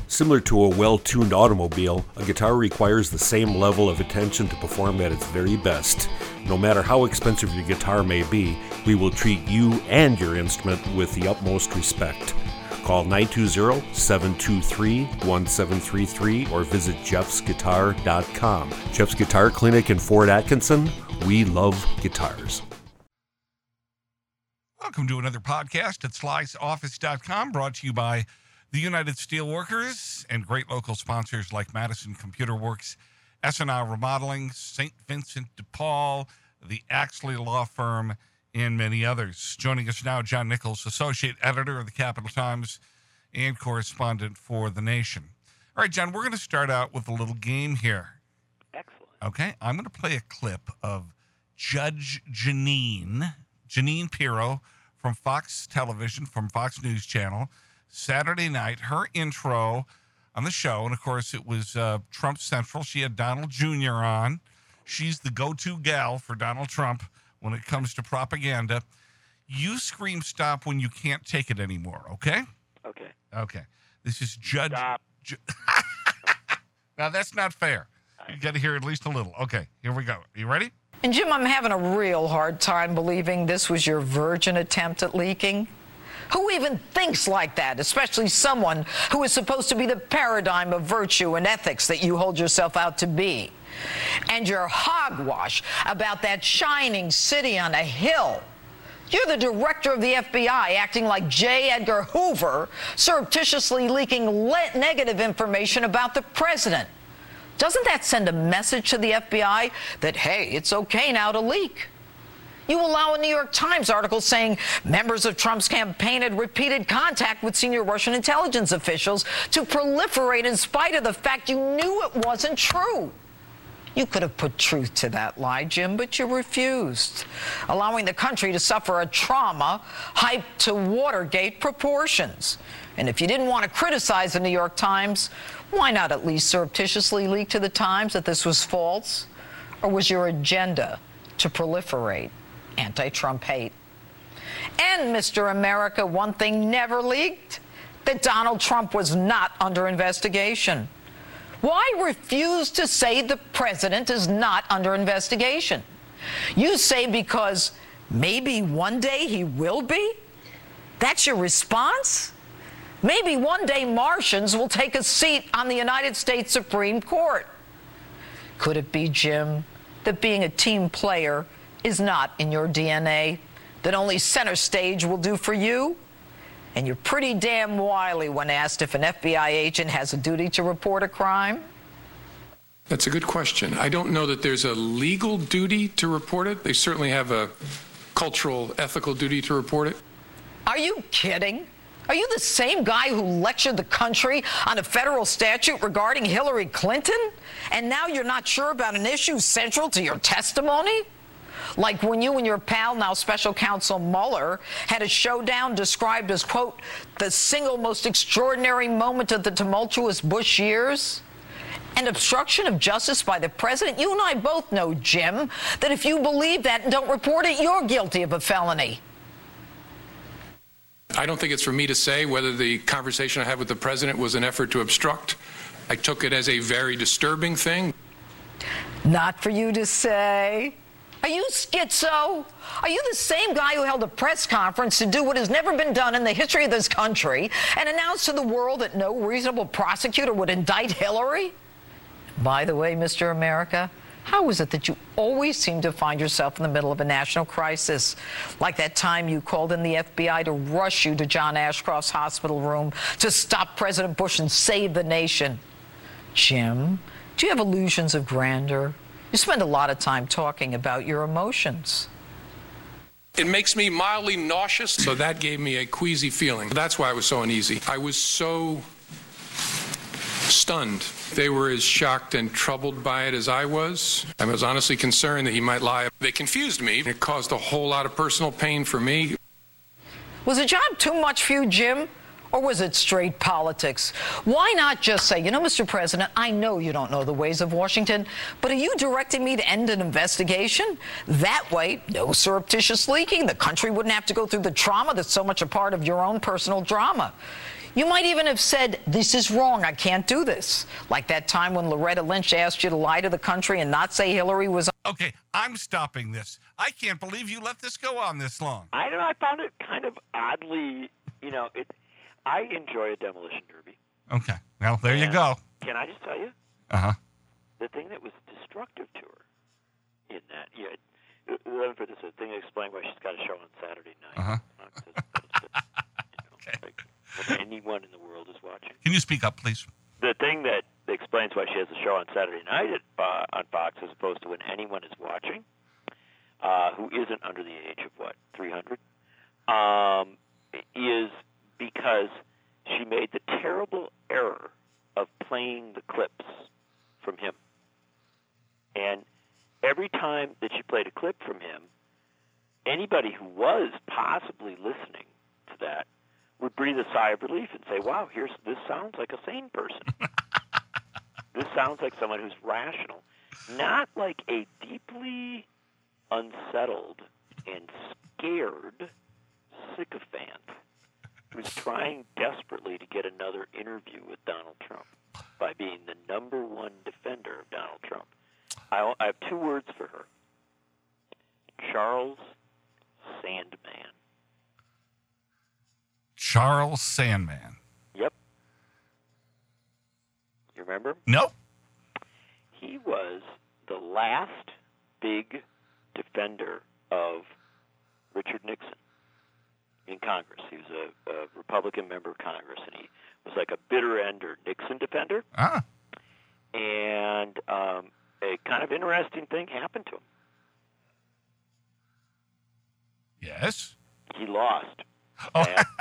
Similar to a well-tuned automobile, a guitar requires the same level of attention to perform at its very best. No matter how expensive your guitar may be, we will treat you and your instrument with the utmost respect. Call 920-723-1733 or visit jeffsguitar.com. Jeff's Guitar Clinic in Fort Atkinson. We love guitars. Welcome to another podcast at sliceoffice.com, brought to you by the United Steelworkers and great local sponsors like Madison Computer Works, S&R Remodeling, St. Vincent de Paul, the Axley Law Firm, and many others. Joining us now, John Nichols, Associate Editor of the Capital Times and correspondent for The Nation. All right, John, we're going to start out with a little game here. Excellent. Okay, I'm going to play a clip of Judge Jeanine Pirro from Fox Television, from Fox News Channel, Saturday night, her intro on the show. And, of course, it was Trump Central. She had Donald Jr. on. She's the go-to gal for Donald Trump when it comes to propaganda. You scream stop when you can't take it anymore, okay? Okay. Okay. This is Judge... Stop. Now, that's not fair. You got to hear at least a little. Okay, here we go. You ready? And, Jim, I'm having a real hard time believing this was your virgin attempt at leaking. Who even thinks like that, especially someone who is supposed to be the paradigm of virtue and ethics that you hold yourself out to be? And your hogwash about that shining city on a hill. You're the director of the FBI, acting like J. Edgar Hoover, surreptitiously leaking negative information about the president. Doesn't that send a message to the FBI that, hey, it's okay now to leak? You allow a New York Times article saying members of Trump's campaign had repeated contact with senior Russian intelligence officials to proliferate in spite of the fact you knew it wasn't true. You could have put truth to that lie, Jim, but you refused, allowing the country to suffer a trauma hyped to Watergate proportions. And if you didn't want to criticize the New York Times, why not at least surreptitiously leak to the Times that this was false? Or was your agenda to proliferate anti-Trump hate? And, Mr. America, one thing never leaked, that Donald Trump was not under investigation. Why refuse to say the president is not under investigation? You say because maybe one day he will be? That's your response? Maybe one day Martians will take a seat on the United States Supreme Court. Could it be, Jim, that being a team player is not in your DNA, that only center stage will do for you? And you're pretty damn wily when asked if an FBI agent has a duty to report a crime? That's a good question. I don't know that there's a legal duty to report it. They certainly have a cultural, ethical duty to report it. Are you kidding? Are you the same guy who lectured the country on a federal statute regarding Hillary Clinton? And now you're not sure about an issue central to your testimony? Like when you and your pal, now special counsel Mueller, had a showdown described as, quote, the single most extraordinary moment of the tumultuous Bush years? And obstruction of justice by the president? You and I both know, Jim, that if you believe that and don't report it, you're guilty of a felony. I don't think it's for me to say whether the conversation I had with the president was an effort to obstruct. I took it as a very disturbing thing. Not for you to say. Are you schizo? Are you the same guy who held a press conference to do what has never been done in the history of this country and announced to the world that no reasonable prosecutor would indict Hillary? By the way, Mr. America, how is it that you always seem to find yourself in the middle of a national crisis? Like that time you called in the FBI to rush you to John Ashcroft's hospital room to stop President Bush and save the nation. Jim, do you have illusions of grandeur? You spend a lot of time talking about your emotions. It makes me mildly nauseous, so that gave me a queasy feeling. That's why I was so uneasy. I was so stunned. They were as shocked and troubled by it as I was. I was honestly concerned that he might lie. They confused me. It caused a whole lot of personal pain for me. Was the job too much for you, Jim? Or was it straight politics? Why not just say, you know, Mr. President, I know you don't know the ways of Washington, but are you directing me to end an investigation? That way, no surreptitious leaking. The country wouldn't have to go through the trauma that's so much a part of your own personal drama. You might even have said, this is wrong, I can't do this. Like that time when Loretta Lynch asked you to lie to the country and not say Hillary was... Okay, I'm stopping this. I can't believe you let this go on this long. I don't know. I found it kind of oddly, I enjoy a demolition derby. Okay, well, there you go. Can I just tell you? Uh-huh. The thing that was destructive to her in that, let me put this, the thing that explained why she's got a show on Saturday night. Uh-huh. Okay. Like when anyone in the world is watching. Can you speak up, please? The thing that explains why she has a show on Saturday night on Fox as opposed to when anyone is watching, who isn't under the age of, 300, is because she made the terrible error of playing the clips from him. And every time that she played a clip from him, anybody who was possibly listening to that would breathe a sigh of relief and say, wow, this sounds like a sane person. This sounds like someone who's rational, not like a deeply unsettled and scared sycophant who's trying desperately to get another interview with Donald Trump by being the number one defender of Donald Trump. I have two words for her. Charles Sandman. Charles Sandman. Yep. You remember? Nope. He was the last big defender of Richard Nixon in Congress. He was a Republican member of Congress, and he was like a bitter-ender Nixon defender. Ah. And a kind of interesting thing happened to him. Yes? He lost. Oh.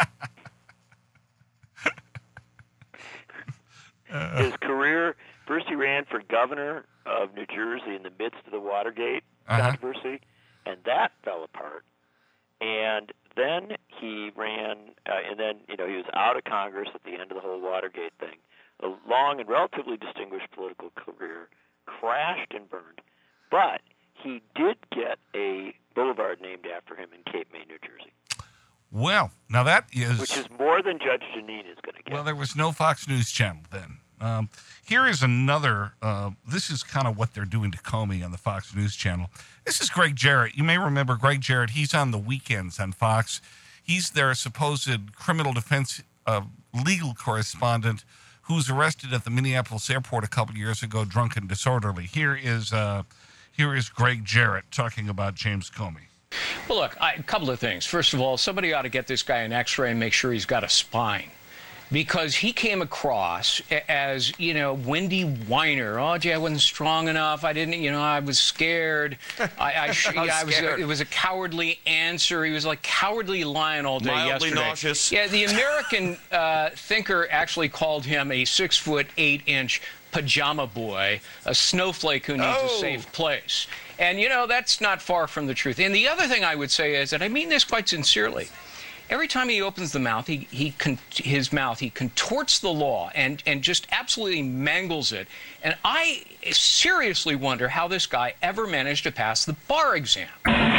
His career, first he ran for governor of New Jersey in the midst of the Watergate controversy, and that fell apart. And then he ran, and then, he was out of Congress at the end of the whole Watergate thing. A long and relatively distinguished political career crashed and burned. But he did get a boulevard named after him in Cape May, New Jersey. Well, now that is... Which is more than Judge Jeanine is going to get. Well, there was no Fox News Channel then. Here is another... this is kind of what they're doing to Comey on the Fox News Channel. This is Greg Jarrett. You may remember Greg Jarrett. He's on the weekends on Fox. He's their supposed criminal defense legal correspondent who's arrested at the Minneapolis airport a couple years ago, drunk and disorderly. Here is Greg Jarrett talking about James Comey. Well, look, a couple of things. First of all, somebody ought to get this guy an X-ray and make sure he's got a spine. Because he came across as, windy whiner. Oh, gee, I wasn't strong enough. I didn't, I was scared. It was a cowardly answer. He was like Cowardly Lion all day Mildly yesterday. Nauseous. Yeah, the American thinker actually called him a 6'8" pajama boy, a snowflake who needs a safe place. And, that's not far from the truth. And the other thing I would say is, and I mean this quite sincerely, every time he opens the mouth, he contorts the law and just absolutely mangles it. And I seriously wonder how this guy ever managed to pass the bar exam.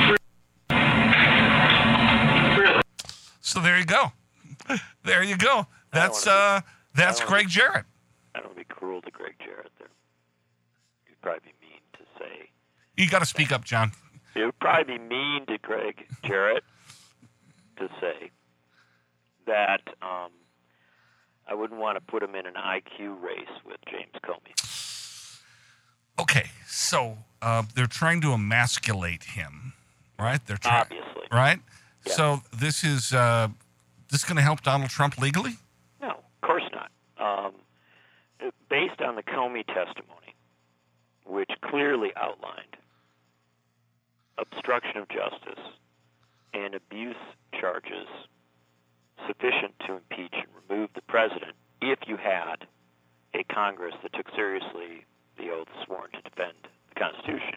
So there you go. There you go. That's Greg Jarrett. I don't want to be cruel to Greg Jarrett there. You'd probably be mean to say. You got to speak up, John. It would probably be mean to Greg Jarrett to say that I wouldn't want to put him in an IQ race with James Comey. Okay, so they're trying to emasculate him, right? Obviously. Right? Yeah. So this is this going to help Donald Trump legally? No, of course not. Based on the Comey testimony, which clearly outlined obstruction of justice and abuse charges sufficient to impeach and remove the president if you had a Congress that took seriously the oath sworn to defend the Constitution.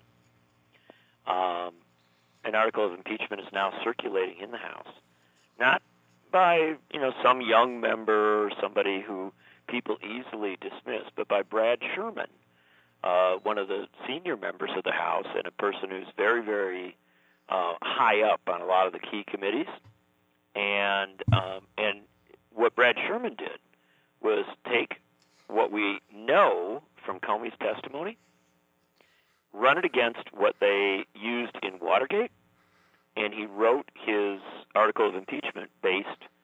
An article of impeachment is now circulating in the House, not by some young member or somebody who people easily dismiss, but by Brad Sherman, one of the senior members of the House and a person who's very, very high up on a lot of the key committees, and what Brad Sherman did was take what we know from Comey's testimony, run it against what they used in Watergate, and he wrote his article of impeachment based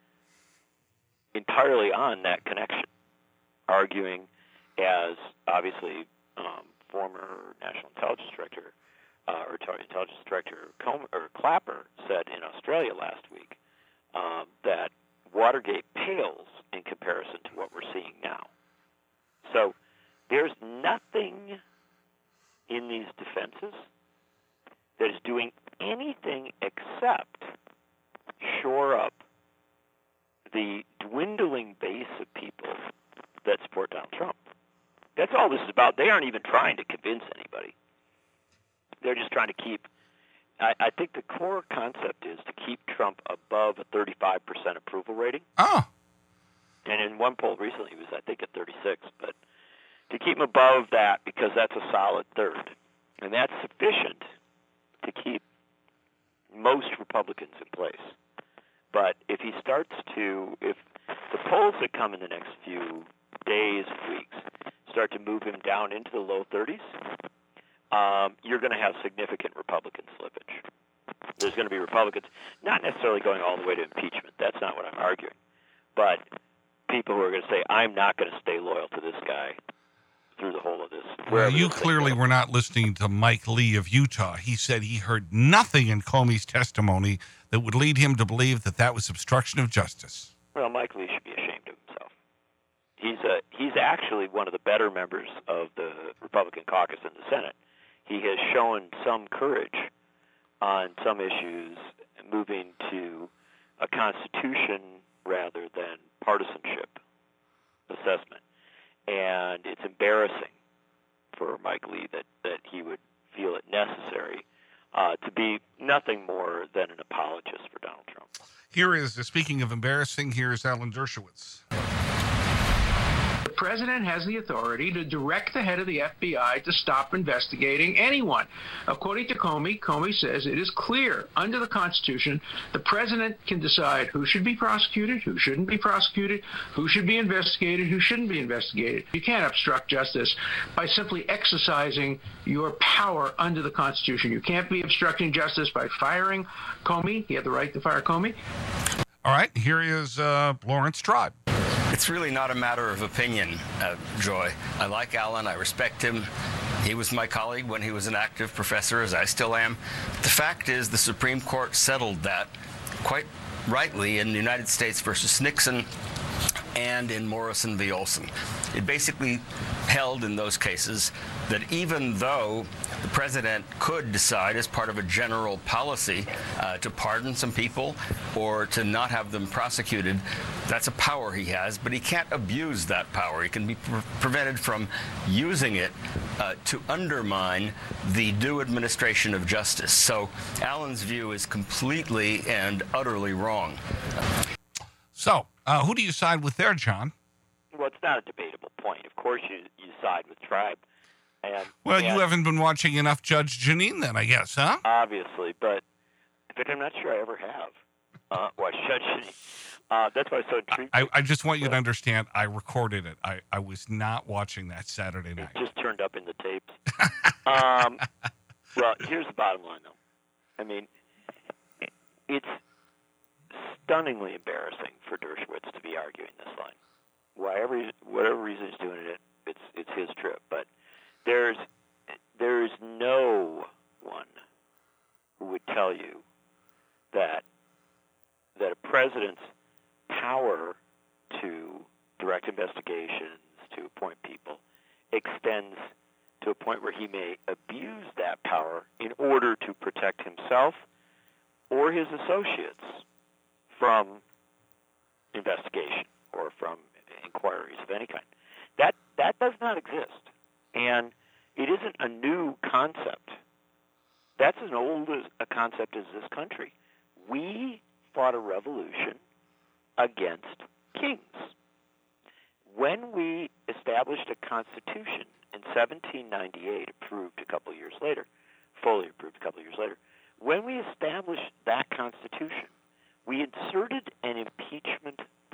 entirely on that connection, arguing, as obviously former National Intelligence Director or Intelligence Director Clapper said in Australia last week, that Watergate pales in comparison to what we're seeing now. So there's nothing in these defenses that is doing anything except shore up the dwindling base of people that support Donald Trump. That's all this is about. They aren't even trying to convince anybody. They're just trying to keep, I think the core concept is to keep Trump above a 35% approval rating. Oh. And in one poll recently, he was, I think, at 36. But to keep him above that, because that's a solid third. And that's sufficient to keep most Republicans in place. But if he starts to, if the polls that come in the next few days, weeks, start to move him down into the low 30s, you're going to have significant Republican slippage. There's going to be Republicans, not necessarily going all the way to impeachment. That's not what I'm arguing. But people who are going to say, I'm not going to stay loyal to this guy through the whole of this. Well, you clearly were not listening to Mike Lee of Utah. He said he heard nothing in Comey's testimony that would lead him to believe that that was obstruction of justice. Well, Mike Lee should be ashamed of himself. He's actually one of the better members of the Republican caucus in the Senate. He has shown some courage on some issues, moving to a constitution rather than partisanship assessment. And it's embarrassing for Mike Lee that he would feel it necessary to be nothing more than an apologist for Donald Trump. Here is, speaking of embarrassing, here's Alan Dershowitz. The president has the authority to direct the head of the FBI to stop investigating anyone. According to Comey says it is clear under the Constitution the president can decide who should be prosecuted, who shouldn't be prosecuted, who should be investigated, who shouldn't be investigated. You can't obstruct justice by simply exercising your power under the Constitution. You can't be obstructing justice by firing Comey. He had the right to fire Comey. All right, here is Lawrence Tribe. It's really not a matter of opinion, Joy. I like Alan. I respect him. He was my colleague when he was an active professor, as I still am. The fact is the Supreme Court settled that quite rightly in United States versus Nixon and in Morrison v. Olson. It basically held in those cases that even though the president could decide as part of a general policy to pardon some people or to not have them prosecuted, that's a power he has, but he can't abuse that power. He can be prevented from using it to undermine the due administration of justice. So Alan's view is completely and utterly wrong. So, who do you side with there, John? Well, it's not a debatable point. Of course you side with Tribe. Well, you haven't been watching enough Judge Jeanine then, I guess, huh? Obviously, but I'm not sure I ever have watched Judge Jeanine. That's why I'm so intrigued. I just want you to understand, I recorded it. I was not watching that Saturday night. It just turned up in the tapes. Well, here's the bottom line, though. I mean, it's stunningly embarrassing for Dershowitz to be arguing this line. Whatever reason he's doing it, it's his trip. But there's no one who would tell you that a president's power to direct investigations, to appoint people, extends to a point where he may abuse that power in order to protect himself or his associates from investigation or from inquiries of any kind. That does not exist. And it isn't a new concept. That's as old a concept as this country. We fought a revolution against kings. When we established a constitution in 1798, approved a couple of years later, fully approved a couple of years later, when we established that constitution, we inserted an impeachment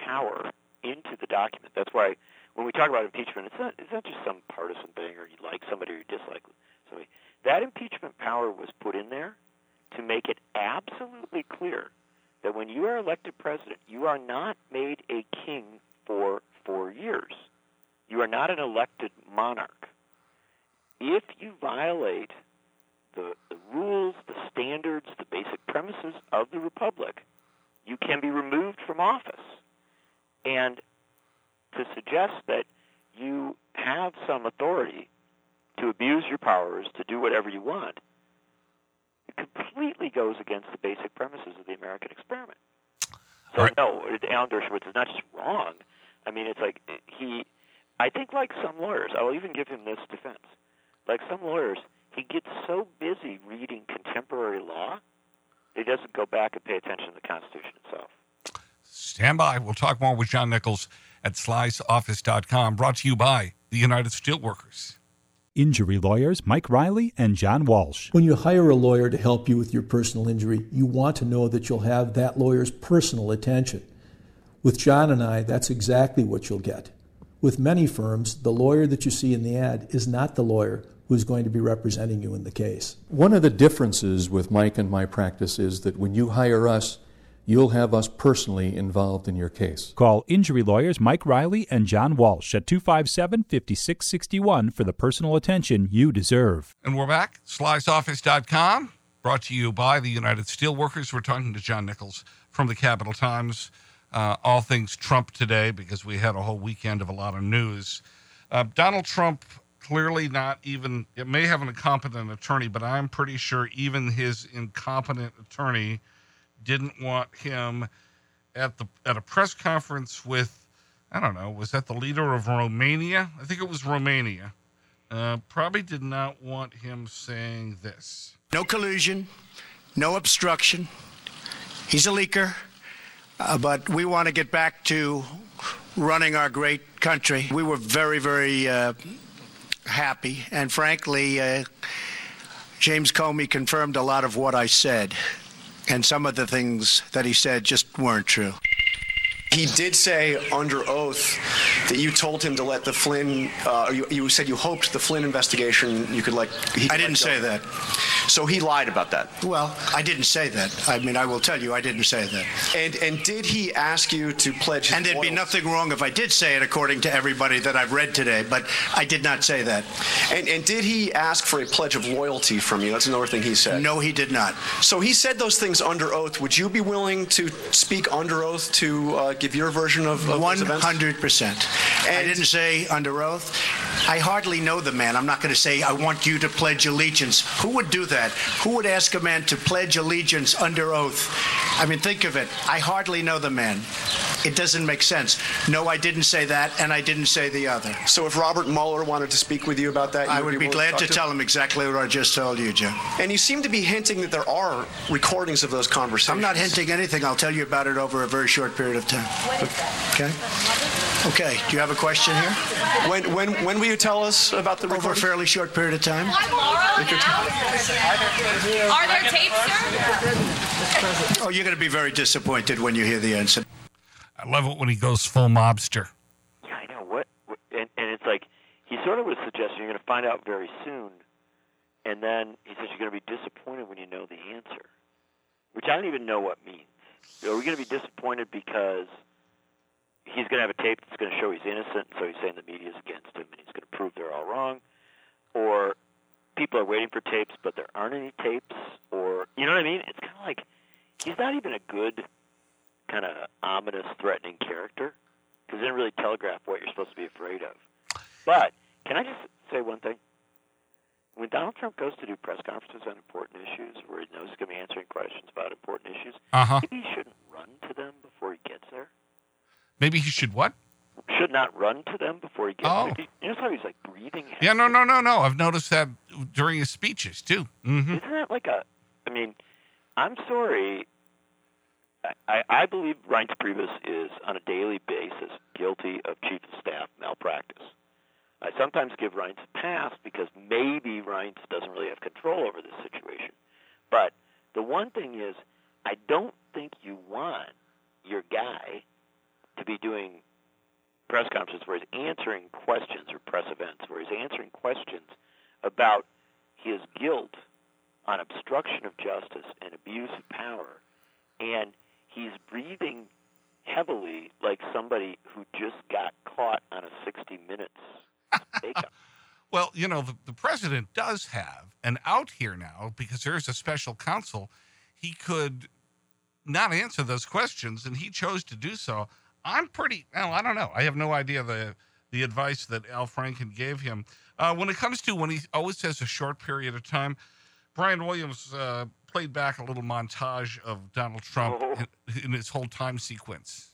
power into the document. That's why when we talk about impeachment, it's not just some partisan thing or you like somebody or you dislike somebody. That impeachment power was put in there to make it absolutely clear that when you are elected president, you are not made a king for 4 years. You are not an elected monarch. If you violate the rules, the standards, the basic premises of the republic, you can be removed from office. And to suggest that you have some authority to abuse your powers, to do whatever you want, it completely goes against the basic premises of the American experiment. So, no, Alan Dershowitz is not just wrong. I mean, it's like I think like some lawyers, I'll even give him this defense. Like some lawyers, he gets so busy reading contemporary law, he doesn't go back and pay attention to the Constitution itself. Stand by. We'll talk more with John Nichols at Sly'sOffice.com, brought to you by the United Steelworkers. Injury lawyers Mike Riley and John Walsh. When you hire a lawyer to help you with your personal injury, you want to know that you'll have that lawyer's personal attention. With John and I, that's exactly what you'll get. With many firms, the lawyer that you see in the ad is not the lawyer who's going to be representing you in the case. One of the differences with Mike and my practice is that when you hire us, you'll have us personally involved in your case. Call injury lawyers Mike Riley and John Walsh at 257-5661 for the personal attention you deserve. And we're back. Sly'sOffice.com, brought to you by the United Steelworkers. We're talking to John Nichols from the Capital Times. All things Trump today, because we had a whole weekend of a lot of news. Donald Trump clearly not even, it may have an incompetent attorney, but I'm pretty sure even his incompetent attorney didn't want him at a press conference with, I don't know, was that the leader of Romania? I think it was Romania. Probably did not want him saying this. No collusion, no obstruction. He's a leaker, but we want to get back to running our great country. We were very, very happy, and frankly, James Comey confirmed a lot of what I said. And some of the things that he said just weren't true. He did say under oath that you told him to let the Flynn, you said you hoped the Flynn investigation, you could I didn't say that. So he lied about that? Well, I didn't say that. I mean, I will tell you, I didn't say that. And did he ask you to pledge his And there'd be loyalty? nothing wrong if I did say it, according to everybody that I've read today, but I did not say that. And did he ask for a pledge of loyalty from you? That's another thing he said. No, he did not. So he said those things under oath. Would you be willing to speak under oath to give your version of those events? 100%. I didn't say under oath. I hardly know the man. I'm not going to say, I want you to pledge allegiance. Who would do that? Who would ask a man to pledge allegiance under oath? I mean, think of it. I hardly know the man. It doesn't make sense. No, I didn't say that, and I didn't say the other. So if Robert Mueller wanted to speak with you about that, I would be glad to tell him exactly what I just told you, Joe. And you seem to be hinting that there are recordings of those conversations. I'm not hinting anything. I'll tell you about it over a very short period of time. Okay? Okay. Do you have a question here? When will you tell us about the recording? Over a fairly short period of time. Are there tapes, sir? Oh, you're going to be very disappointed when you hear the answer. I love it when he goes full mobster. Yeah, I know. And it's like, he sort of was suggesting you're going to find out very soon, and then he says you're going to be disappointed when you know the answer, which I don't even know what means. Are we going to be disappointed because he's going to have a tape that's going to show he's innocent, and so he's saying the media's against him, and he's going to prove they're all wrong? Or people are waiting for tapes, but there aren't any tapes? Or, you know what I mean? It's kind of like, he's not even a good kind of ominous, threatening character, because he didn't really telegraph what you're supposed to be afraid of. But can I just say one thing? When Donald Trump goes to do press conferences on important issues, where he knows he's going to be answering questions about important issues, maybe he shouldn't run to them before he gets there. Maybe he should what? Should not run to them before he gets there. You notice how he's like breathing heavy? Yeah, no. I've noticed that during his speeches, too. Mm-hmm. Isn't that like I mean, I'm sorry. I believe Reince Priebus is, on a daily basis, guilty of chief of staff malpractice. I sometimes give Reince a pass because maybe Reince doesn't really have control over this situation. But the one thing is, I don't think you want your guy to be doing press conferences where he's answering questions or press events where he's answering questions about his guilt on obstruction of justice and abuse of power, and he's breathing heavily like somebody who just got caught on a 60 Minutes makeup. Well, you know, the president does have an out here now because there's a special counsel. He could not answer those questions, and he chose to do so. I don't know. I have no idea the advice that Al Franken gave him. When it comes to when he always says a short period of time, Brian Williams played back a little montage of Donald Trump in his whole time sequence.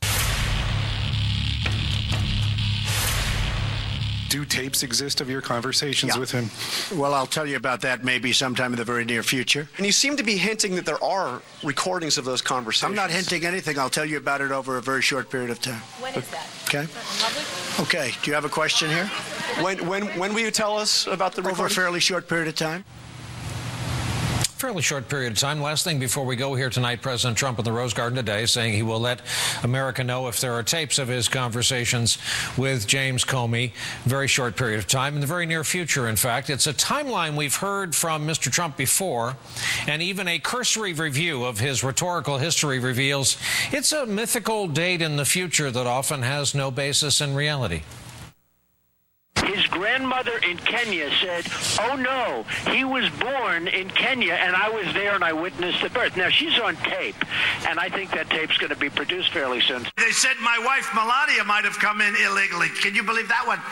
Do tapes exist of your conversations with him? Well, I'll tell you about that maybe sometime in the very near future. And you seem to be hinting that there are recordings of those conversations. I'm not hinting anything. I'll tell you about it over a very short period of time. When is that? Okay. Okay. Do you have a question here? When will you tell us about the recordings? Over a fairly short period of time. Fairly short period of time. Last thing before we go here tonight, President Trump in the Rose Garden today saying he will let America know if there are tapes of his conversations with James Comey. Very short period of time, in the very near future, in fact. It's a timeline we've heard from Mr. Trump before, and even a cursory review of his rhetorical history reveals it's a mythical date in the future that often has no basis in reality. His grandmother in Kenya said, "Oh no, he was born in Kenya and I was there and I witnessed the birth." Now she's on tape, and I think that tape's going to be produced fairly soon. They said my wife Melania might have come in illegally. Can you believe that one?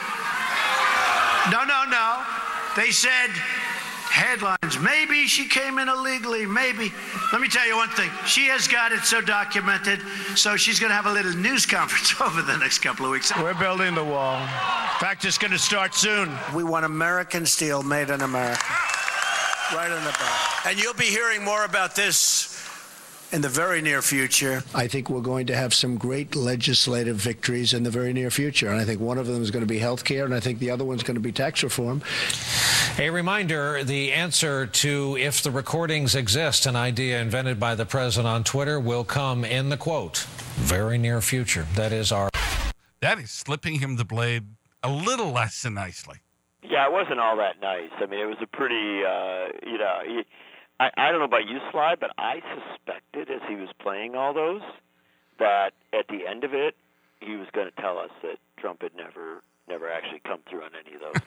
No. They said, headlines, maybe she came in illegally, maybe. Let me tell you one thing. She has got it so documented, so she's going to have a little news conference over the next couple of weeks. We're building the wall. In fact, it's going to start soon. We want American steel made in America. Right on the back. And you'll be hearing more about this in the very near future. I think we're going to have some great legislative victories in the very near future. And I think one of them is going to be health care, and I think the other one's going to be tax reform. A reminder, the answer to if the recordings exist, an idea invented by the president on Twitter, will come in the quote, very near future. That is slipping him the blade a little less than nicely. Yeah, it wasn't all that nice. I mean, it was a pretty, I don't know about you, Sly, but I suspected as he was playing all those that at the end of it, he was going to tell us that Trump had never actually come through on any of those.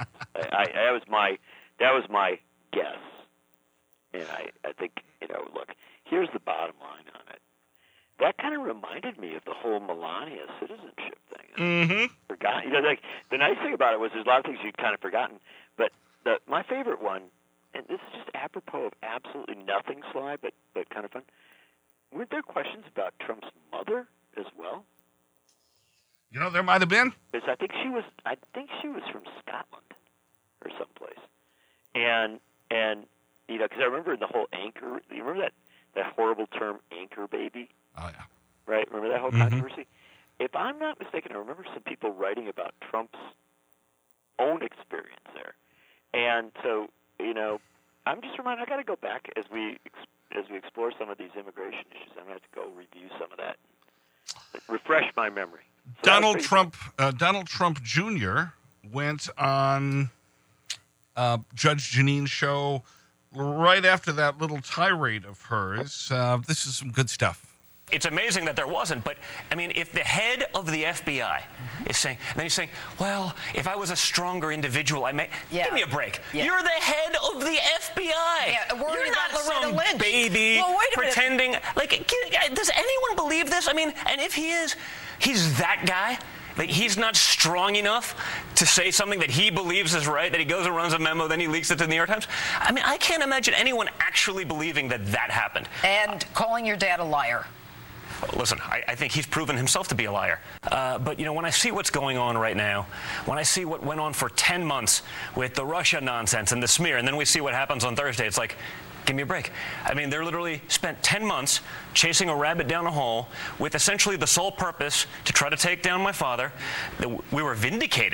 That was my guess, and I think look, here's the bottom line on it. That kind of reminded me of the whole Melania citizenship thing. Mm-hmm. Forgot, like the nice thing about it was there's a lot of things you'd kind of forgotten, but my favorite one, and this is just apropos of absolutely nothing, Sly, but kind of fun. Weren't there questions about Trump's mother as well? There might have been. Because I think she was from Scotland or someplace, and because I remember in the whole anchor. You remember that horrible term, anchor baby? Oh yeah. Right. Remember that whole controversy? If I'm not mistaken, I remember some people writing about Trump's own experience there, and so I'm just reminded. I got to go back as we explore some of these immigration issues. I'm going to have to go review some of that, refresh my memory. So Donald Trump Jr. went on Judge Jeanine's show right after that little tirade of hers. This is some good stuff. It's amazing that there wasn't, but I mean, if the head of the FBI is saying, and then he's saying, well, if I was a stronger individual, I may. Give me a break. Yeah. You're the head of the FBI. Yeah, you're not some Lynch. baby pretending. Like, does anyone believe this? I mean, and if he is, he's that guy. Like, he's not strong enough to say something that he believes is right, that he goes and runs a memo, then he leaks it to the New York Times. I mean, I can't imagine anyone actually believing that happened. And calling your dad a liar. Listen, I think he's proven himself to be a liar. But, when I see what's going on right now, when I see what went on for 10 months with the Russia nonsense and the smear, and then we see what happens on Thursday, it's like, give me a break. I mean, they literally spent 10 months chasing a rabbit down a hole with essentially the sole purpose to try to take down my father. We were vindicated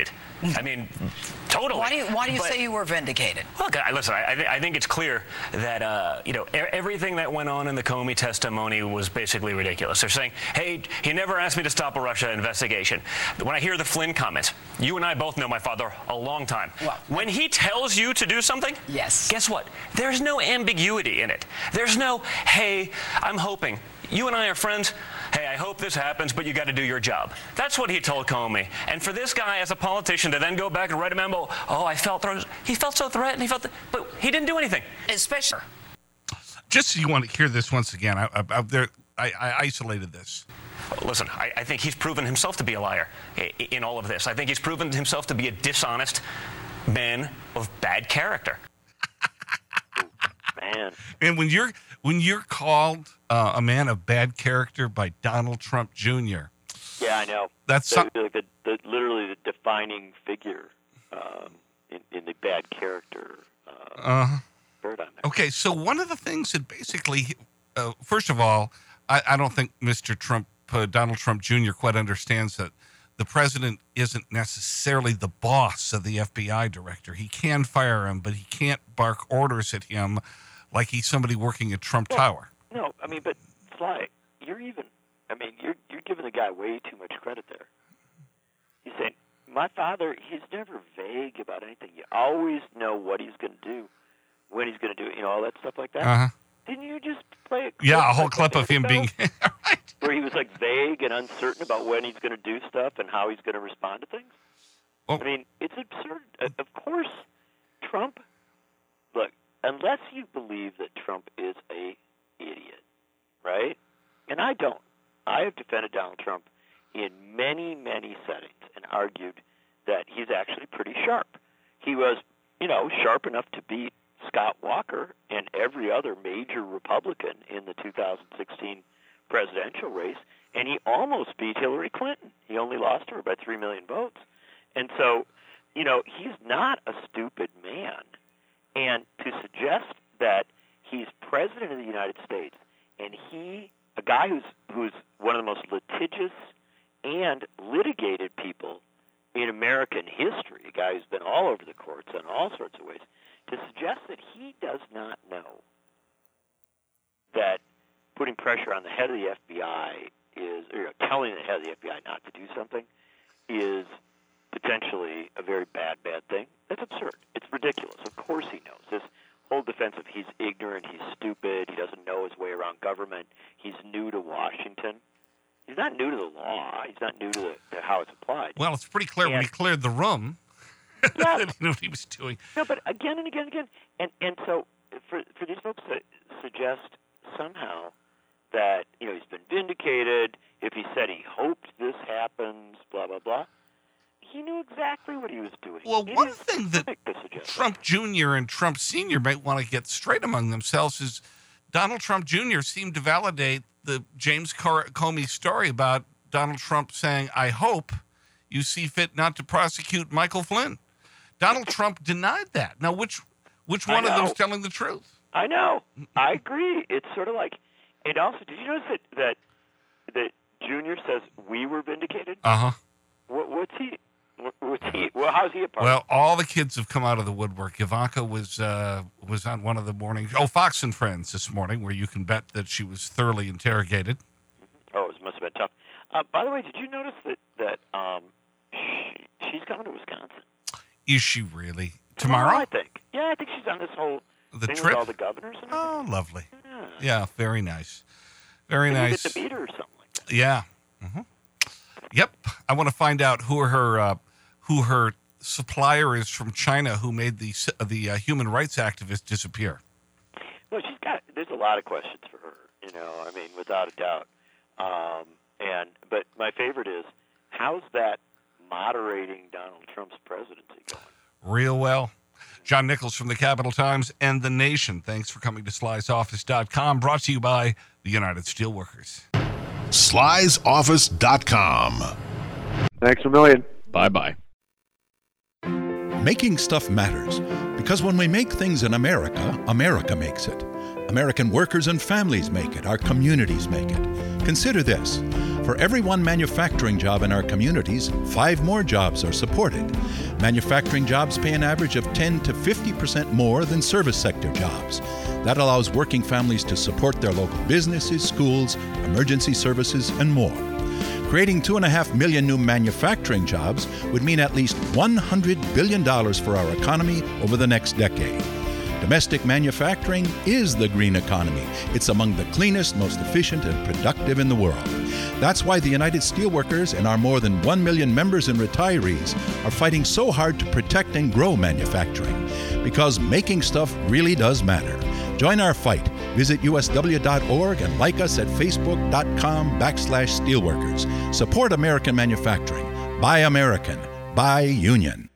I mean, totally. Why do you say you were vindicated? Look, listen, I think it's clear that, everything that went on in the Comey testimony was basically ridiculous. They're saying, hey, he never asked me to stop a Russia investigation. When I hear the Flynn comments, you and I both know my father a long time. Well, when he tells you to do something, yes. Guess what? There's no ambiguity in it. There's no, hey, I'm hoping. You and I are friends. Hey, I hope this happens, but you got to do your job. That's what he told Comey. And for this guy, as a politician, to then go back and write a memo, he felt so threatened, but he didn't do anything. Especially. Just so you want to hear this once again, I isolated this. Listen, I think he's proven himself to be a liar in all of this. I think he's proven himself to be a dishonest man of bad character. Man. And when you're called a man of bad character by Donald Trump Jr. Yeah, I know. That's literally the defining figure in the bad character paradigm. Okay, so one of the things that basically, first of all, I don't think Mr. Trump, Donald Trump Jr. quite understands that the president isn't necessarily the boss of the FBI director. He can fire him, but he can't bark orders at him like he's somebody working at Trump Tower. No, I mean, but Sly, you're giving the guy way too much credit there. He's saying, my father, he's never vague about anything. You always know what he's going to do, when he's going to do it, all that stuff like that. Uh-huh. Didn't you just play a whole clip of him being right. Where he was like vague and uncertain about when he's going to do stuff and how he's going to respond to things? Well, I mean, it's absurd. Of course, Trump, look, unless you believe that Trump is a idiot, right? And I don't. I have defended Donald Trump in many, many settings and argued that he's actually pretty sharp. He was, sharp enough to beat Scott Walker and every other major Republican in the 2016 presidential race, and he almost beat Hillary Clinton. He only lost her by 3 million votes. And so, he's not a stupid man. And to suggest that he's president of the United States and a guy who's one of the most litigious and litigated people in American history, a guy who's been all over the courts in all sorts of ways, to suggest that he does not know that putting pressure on the head of the FBI telling the head of the FBI not to do something is potentially a very bad thing, that's absurd. It's ridiculous. Of course he knows. This whole defense of he's ignorant, he's stupid, he doesn't know his way around government, he's new to Washington. He's not new to the law. He's not new to how it's applied. Well, it's pretty clear when he cleared the room. Yeah. He knew what he was doing. No, but again and again and again. And so for these folks to suggest somehow that, he's been vindicated, if he said he hoped this happens, blah, blah, blah, he knew exactly what he was doing. Well, one thing that Trump Jr. and Trump Sr. might want to get straight among themselves is Donald Trump Jr. seemed to validate the James Comey story about Donald Trump saying, I hope you see fit not to prosecute Michael Flynn. Donald Trump denied that. Now, which one of them is telling the truth? I know. I agree. It's sort of like, and also, did you notice that Junior says we were vindicated? Uh-huh. What's he? Well, how's he a part? Well, all the kids have come out of the woodwork. Ivanka was on one of the mornings. Fox and Friends this morning, where you can bet that she was thoroughly interrogated. Oh, it must have been tough. By the way, did you notice that she's coming to Wisconsin? Is she really? Tomorrow? I think. Yeah, I think she's on this whole thing trip? with all the governors and Oh, everything. lovely. Yeah, very nice. Very Maybe nice. Get to meet her or something like that. Yeah. Mm-hmm. Yep. I want to find out who her supplier is from China who made the human rights activist disappear. Well, there's a lot of questions for her, without a doubt. But my favorite is, how's that moderating Donald Trump's presidency going? Real well. John Nichols from the Capital Times and The Nation. Thanks for coming to Sly'sOffice.com, brought to you by the United Steelworkers. Sly'sOffice.com. Thanks a million. Bye-bye. Making stuff matters, because when we make things in America, America makes it. American workers and families make it. Our communities make it. Consider this. For every one manufacturing job in our communities, 5 more jobs are supported. Manufacturing jobs pay an average of 10 to 50% more than service sector jobs. That allows working families to support their local businesses, schools, emergency services, and more. Creating 2.5 million new manufacturing jobs would mean at least $100 billion for our economy over the next decade. Domestic manufacturing is the green economy. It's among the cleanest, most efficient, and productive in the world. That's why the United Steelworkers and our more than 1 million members and retirees are fighting so hard to protect and grow manufacturing. Because making stuff really does matter. Join our fight. Visit usw.org and like us at facebook.com/steelworkers. Support American manufacturing. Buy American. Buy Union.